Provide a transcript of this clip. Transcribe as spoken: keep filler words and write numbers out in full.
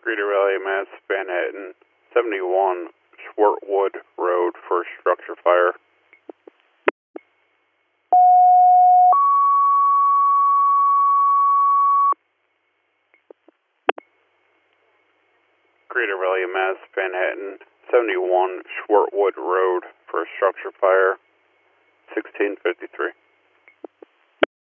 Creator Valley, Mass, Manhattan, seventy-one Swartwood Road for structure fire. Creator Valley, Mass, Manhattan, seventy-one Swartwood Road for structure fire, sixteen fifty-three.